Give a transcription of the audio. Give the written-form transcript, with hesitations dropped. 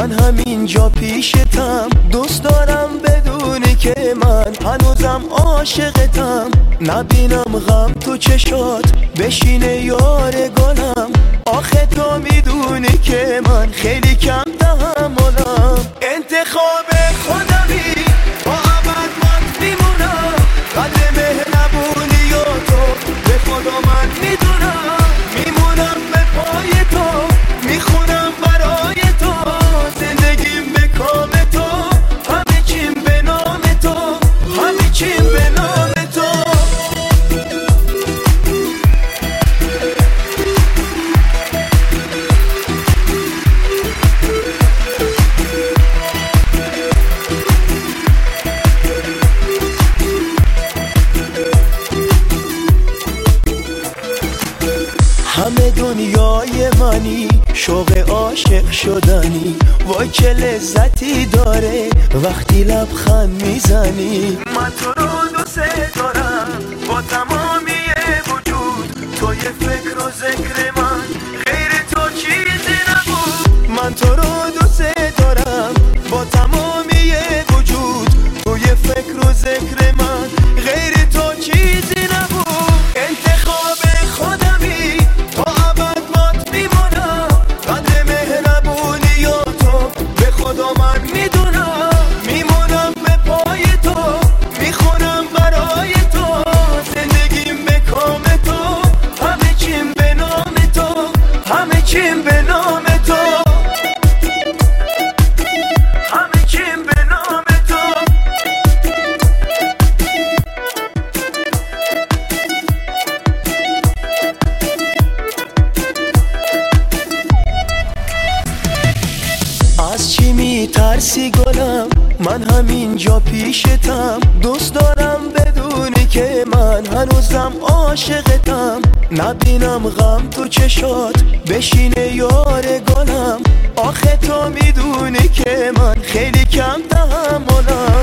من همینجا پیشتم، دوست دارم بدونی که من هنوزم عاشقتم. نبینم غم تو چشات بشینه یار گلم، آخه تو میدونی که من خیلی کم تحملم. انتخاب خودمی با ابد من میمونم، قدر مهربونی و تو به خدا من میدونم. میمونم به پای تو، میخونم برای تو، زندگیم به کام تو، همه چیم به نام تو، همه چیم به نام تو. همه دنیای منی، شوق عاشق شدنی، وای چه لذتی داره وقتی لبخند میزنی. من تو رو دوست دارم با تمامی وجود، توی فکر و ذکر من غیر تو چیزی نبود. من تو رو دوست دارم با تمامی وجود، توی فکر و ذکر من غیر تو چیزی نبود. انتخاب خودمی تا ابد مات میمونم، قدر مهربونی و تو به خدا من میدونم. میمونم به پای تو، میخونم برای تو، زندگیم به کام تو، همه چیم به نام تو، همه چیم به نام تو، همه چیم به نام تو. از چی میترسی گلم؟ من همینجا پیشتم، دوست دارم بدونی که من هنوزم عاشقتم. نبینم غم تو چشات بشینه یار گلم، آخه تو میدونی که من خیلی کم تحملم.